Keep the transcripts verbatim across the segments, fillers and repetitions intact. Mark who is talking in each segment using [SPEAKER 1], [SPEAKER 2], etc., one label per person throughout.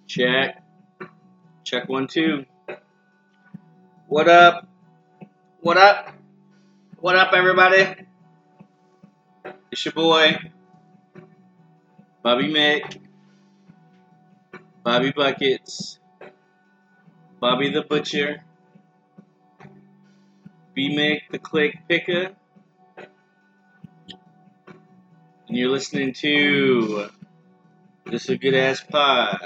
[SPEAKER 1] Check. Check one, two. What up? What up? What up, everybody? It's your boy, Bobby Mick, Bobby Buckets, Bobby the Butcher, B Mick the Click Picker, and you're listening to This is a Good Ass Pod.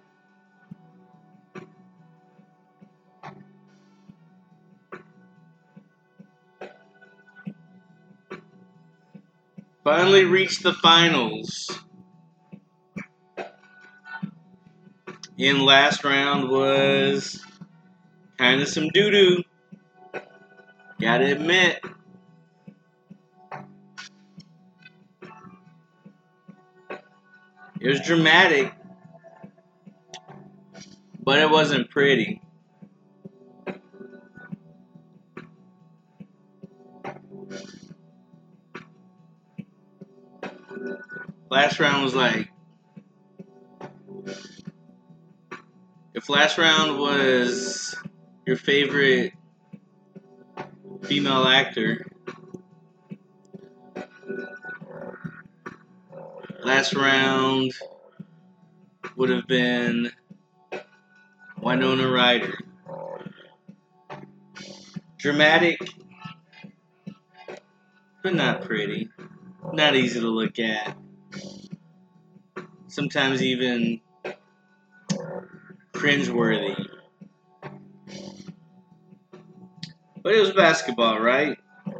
[SPEAKER 1] Finally reached the finals. In last round was kind of some doo-doo. Gotta admit. It was dramatic, but it wasn't pretty. Last round was like, if last round was your favorite female actor, last round would have been Winona Ryder. Dramatic, but not pretty. Not easy to look at. Sometimes even cringeworthy. But it was basketball, right?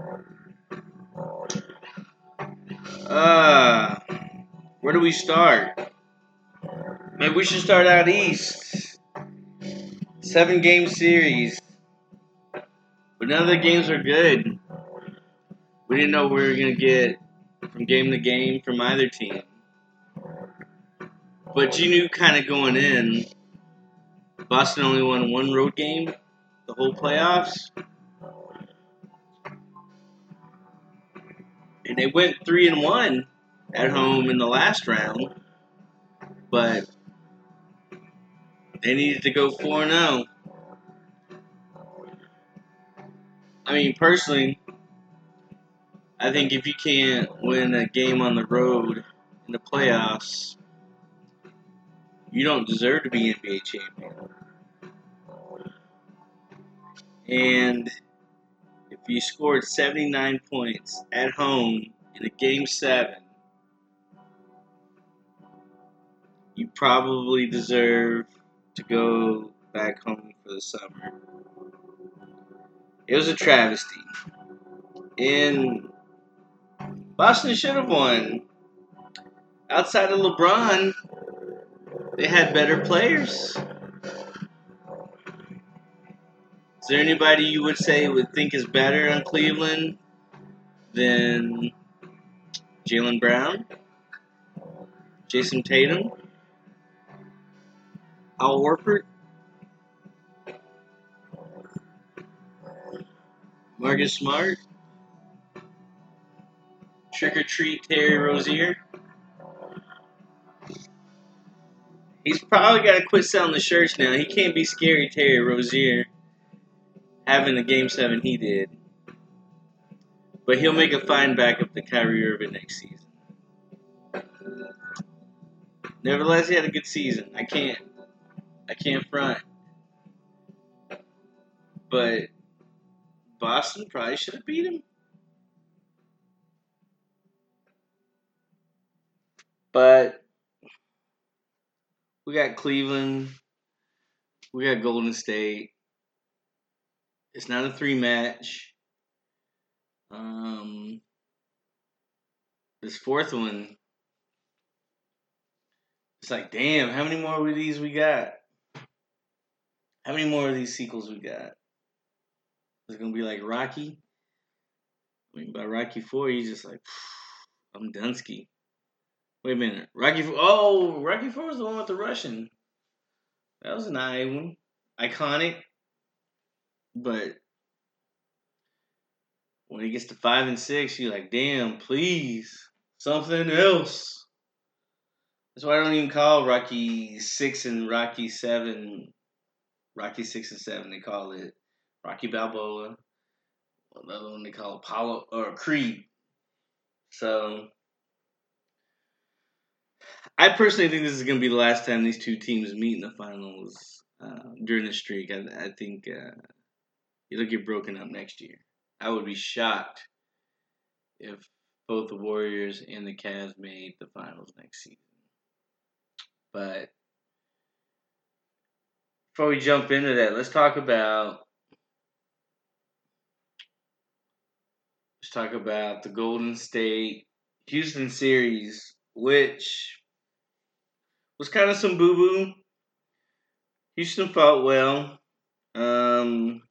[SPEAKER 1] Uh, where do we start? Maybe we should start out east. Seven game series. But none of the games are good. We didn't know we were going to get from game to game from either team. But you knew kind of going in, Boston only won one road game the whole playoffs. And they went three and one at home in the last round. But they needed to go four and oh. I mean, personally, I think if you can't win a game on the road in the playoffs, you don't deserve to be N B A champion. And if you scored seventy-nine points at home in a game seven, you probably deserve to go back home for the summer. It was a travesty. And Boston should have won. Outside of LeBron, they had better players. Is there anybody you would say would think is better on Cleveland than Jaylen Brown, Jason Tatum, Al Horford, Marcus Smart, Trick or Treat Terry Rozier? He's probably got to quit selling the shirts now. He can't be scary Terry Rozier having the game seven he did. But he'll make a fine backup to Kyrie Irving next season. Nevertheless, he had a good season. I can't, I can't front. But Boston probably should have beat him. But we got Cleveland. We got Golden State. It's not a three match. Um, this fourth one, it's like, damn, how many more of these we got? How many more of these sequels we got? It's going to be like Rocky. I mean, by Rocky four, he's just like, I'm Dunsky. Wait a minute. Rocky four, oh, Rocky four was the one with the Russian. That was an eye one. Iconic. But when he gets to five and six, you're like, damn, please, something else. That's why I don't even call Rocky six and Rocky seven Rocky six and seven. They call it Rocky Balboa. Another one they call Apollo or Creed. So I personally think this is going to be the last time these two teams meet in the finals uh, during the streak. I, I think uh, it'll get broken up next year. I would be shocked if both the Warriors and the Cavs made the finals next season. But before we jump into that, let's talk about let's talk about the Golden State Houston series, which was kind of some boo boo. Houston fought well. Um,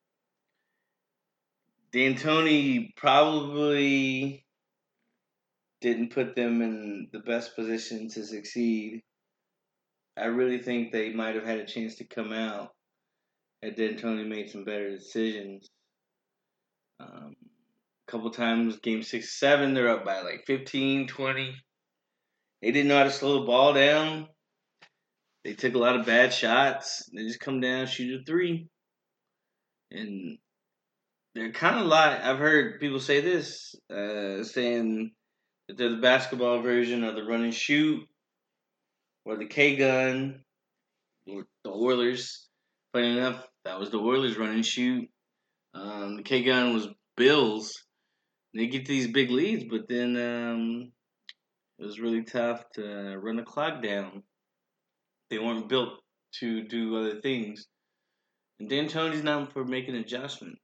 [SPEAKER 1] D'Antoni probably didn't put them in the best position to succeed. I really think they might have had a chance to come out had D'Antoni made some better decisions. Um, a couple times, game six, seven, they're up by like fifteen, twenty. They didn't know how to slow the ball down. They took a lot of bad shots. They just come down, shoot a three. And they're kind of like, I've heard people say this, uh, saying that they're the basketball version of the run and shoot or the K gun or the Oilers. Funny enough, that was the Oilers run and shoot. Um, the K gun was Bills. They get these big leads, but then um, it was really tough to run the clock down. They weren't built to do other things. And D'Antoni's known for making adjustments.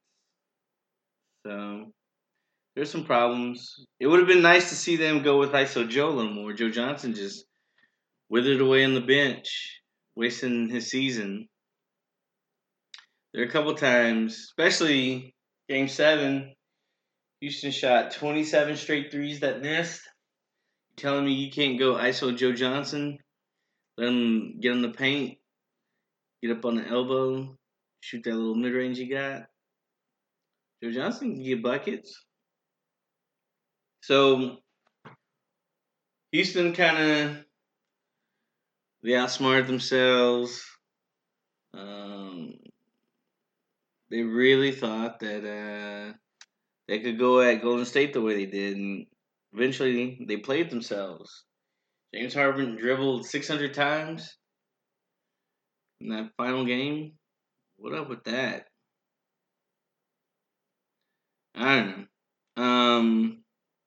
[SPEAKER 1] So there's some problems. It would have been nice to see them go with I S O Joe a little more. Joe Johnson just withered away on the bench, wasting his season. There are a couple times, especially game seven, Houston shot twenty-seven straight threes that missed. You're telling me you can't go I S O Joe Johnson, let him get in the paint, get up on the elbow, shoot that little mid-range you got? Joe Johnson can get buckets. So Houston kind of they outsmarted themselves. Um, they really thought that uh, they could go at Golden State the way they did, and eventually they played themselves. James Harden dribbled six hundred times in that final game. What up with that? I don't know. Um,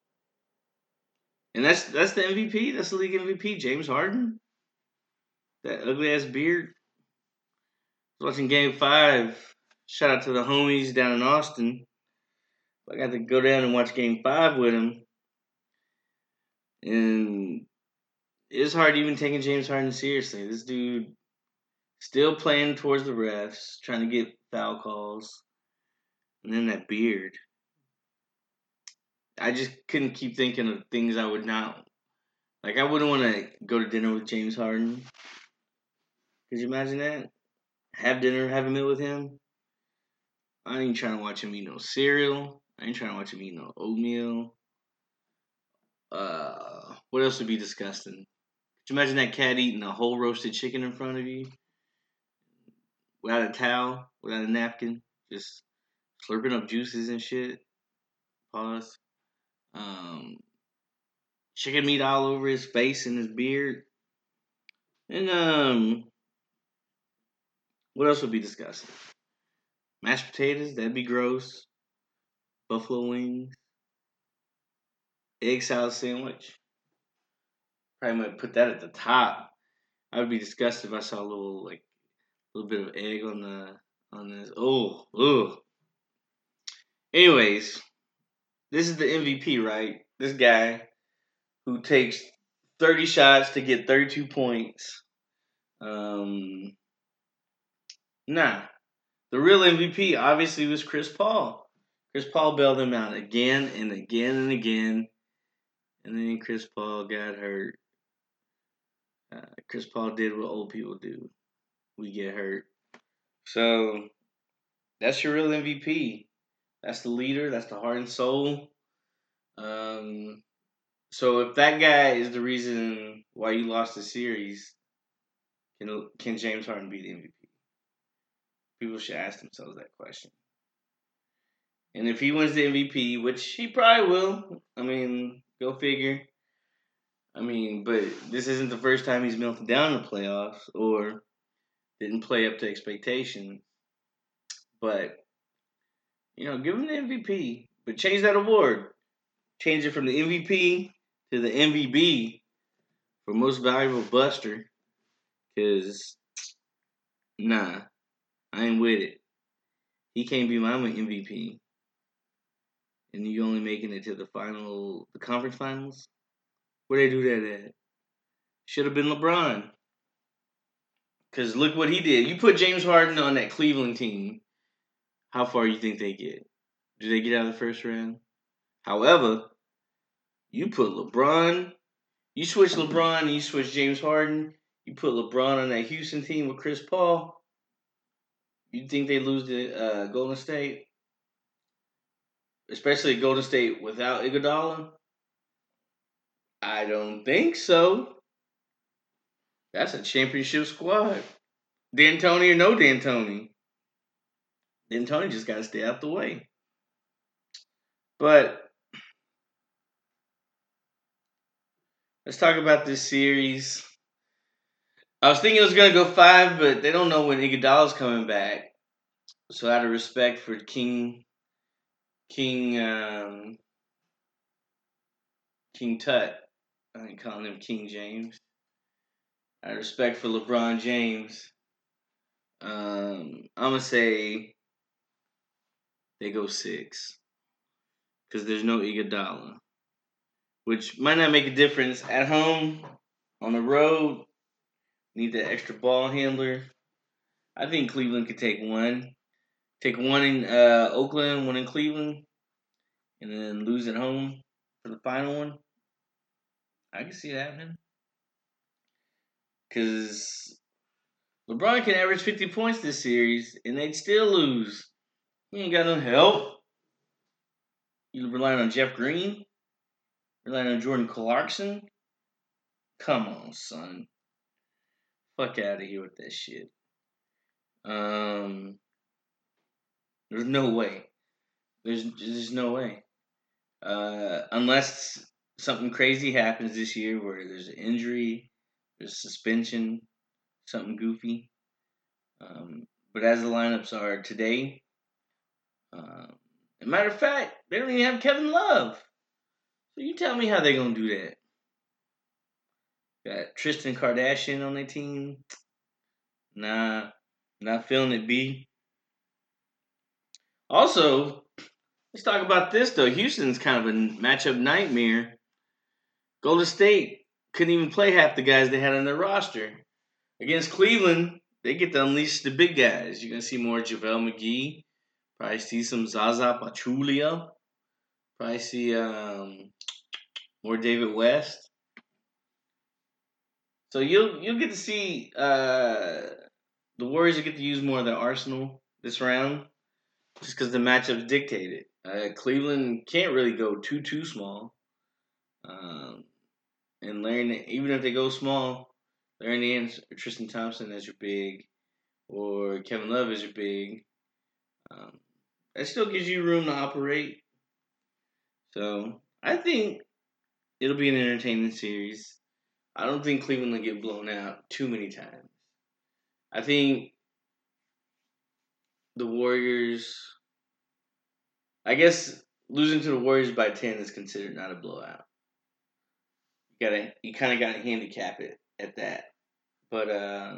[SPEAKER 1] and that's that's the M V P. That's the league M V P, James Harden. That ugly ass beard. I was watching Game Five. Shout out to the homies down in Austin. I got to go down and watch Game Five with him, and it's hard even taking James Harden seriously. This dude still playing towards the refs, trying to get foul calls, and then that beard. I just couldn't keep thinking of things I would not like. I wouldn't want to go to dinner with James Harden. Could you imagine that? Have dinner, have a meal with him. I ain't trying to watch him eat no cereal. I ain't trying to watch him eat no oatmeal. Uh, what else would be disgusting? Could you imagine that cat eating a whole roasted chicken in front of you without a towel, without a napkin, just slurping up juices and shit? Pause. Um, chicken meat all over his face and his beard. And um, what else would be disgusting? Mashed potatoes, that'd be gross. Buffalo wings, egg salad sandwich. Probably might put that at the top. I would be disgusted if I saw a little like a little bit of egg on the on this. Oh, ugh. Anyways, this is the M V P, right? This guy who takes thirty shots to get thirty-two points. Um, nah, the real M V P obviously was Chris Paul. Chris Paul bailed him out again and again and again, and then Chris Paul got hurt. Uh, Chris Paul did what old people do. We get hurt. So that's your real M V P. That's the leader. That's the heart and soul. Um, So if that guy is the reason why you lost the series, can can James Harden be the M V P? People should ask themselves that question. And if he wins the M V P, which he probably will, I mean, go figure. I mean, but this isn't the first time he's melted down in the playoffs or didn't play up to expectation. But, you know, give him the M V P. But change that award. Change it from the M V P to the M V B for most valuable buster. Because, nah, I ain't with it. He can't be my M V P. And you only making it to the final, the conference finals? Where they do that at? Should have been LeBron. Because look what he did. You put James Harden on that Cleveland team. How far you think they get? Do they get out of the first round? However, you put LeBron, you switch LeBron and you switch James Harden, you put LeBron on that Houston team with Chris Paul, you think they lose to uh, Golden State? Especially Golden State without Iguodala? I don't think so. That's a championship squad. D'Antoni or no D'Antoni. D'Antoni just got to stay out the way. But let's talk about this series. I was thinking it was going to go five, but they don't know when Iguodala's coming back. So out of respect for King, King, um, King Tut, I ain't calling him King James. Out of respect for LeBron James, um, I'm gonna say they go six because there's no Iguodala, which might not make a difference at home. On the road, need that extra ball handler. I think Cleveland could take one. Take one in uh, Oakland, one in Cleveland, and then lose at home for the final one. I can see it happening. Because LeBron can average fifty points this series, and they'd still lose. He ain't got no help. You relying on Jeff Green? Relying on Jordan Clarkson? Come on, son. Fuck out of here with that shit. Um, there's no way. There's there's no way. Uh, unless something crazy happens this year where there's an injury, there's suspension, something goofy. Um, but as the lineups are today, uh, as a matter of fact, they don't even have Kevin Love. So you tell me how they gonna do that. Got Tristan Kardashian on their team. Nah, not feeling it, B. Also, let's talk about this though. Houston's kind of a matchup nightmare. Golden State couldn't even play half the guys they had on their roster. Against Cleveland, they get to unleash the big guys. You're gonna see more JaVale McGee. Probably see some Zaza Pachulia. Probably see um, more David West. So you'll you'll get to see uh, the Warriors will get to use more of their arsenal this round, just because the matchups dictate it. Uh, Cleveland can't really go too too small, um, and Larry, even if they go small, Larry Nance or Tristan Thompson as your big, or Kevin Love as your big, um, that still gives you room to operate. So I think it'll be an entertaining series. I don't think Cleveland will get blown out too many times. I think the Warriors. I guess losing to the Warriors by ten is considered not a blowout. You gotta, you kind of gotta handicap it at that. But uh,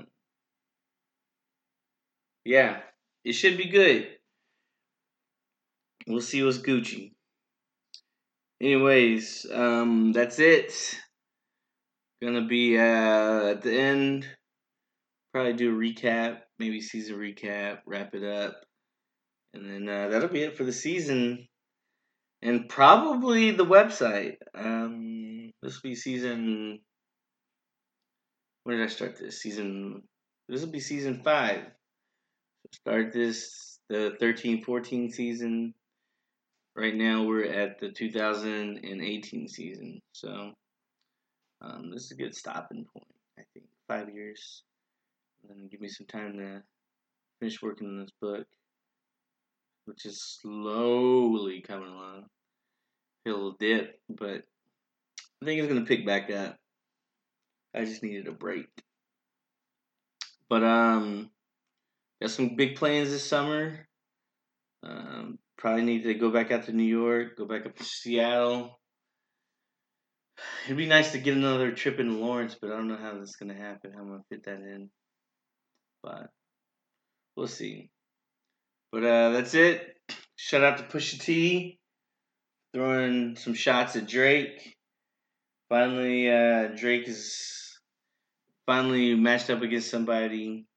[SPEAKER 1] yeah, it should be good. We'll see what's Gucci. Anyways, um, that's it. Gonna be uh, at the end. Probably do a recap, maybe season recap, wrap it up, and then uh, that'll be it for the season. And probably the website. Um, this will be season. When did I start this? Season. This will be season five. Start this the thirteen fourteen season. right now we're at the two thousand eighteen season. So um, this is a good stopping point. I think five years, and then give me some time to finish working on this book, which is slowly coming along. Hit a little dip, but I think it's gonna pick back up. I just needed a break. But um, got some big plans this summer. Um, probably need to go back out to New York, go back up to Seattle. It'd be nice to get another trip into Lawrence, but I don't know how that's gonna happen. How I'm gonna fit that in, but we'll see. But uh, that's it. Shout out to Pusha T, throwing some shots at Drake. Finally, uh, Drake is finally matched up against somebody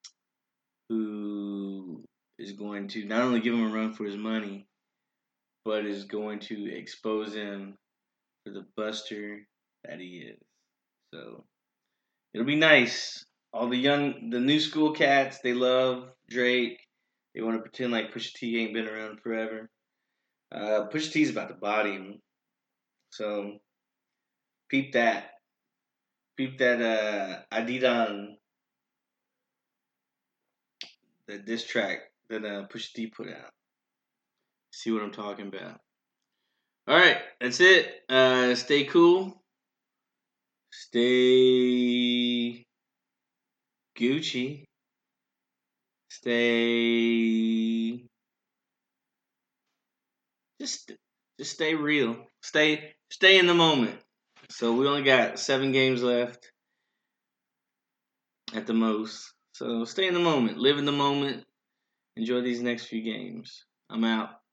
[SPEAKER 1] who is going to not only give him a run for his money, but is going to expose him for the buster that he is. So it'll be nice. All the young, the new school cats, they love Drake. They want to pretend like Pusha T ain't been around forever. Uh, Pusha T's about to body him. So peep that. Peep that uh, Adidan, the diss track that uh, Pusha T put out. See what I'm talking about. All right, that's it. Uh, stay cool. Stay Gucci. Stay. Just, just stay real. Stay, stay in the moment. So we only got seven games left at the most. So stay in the moment. Live in the moment. Enjoy these next few games. I'm out.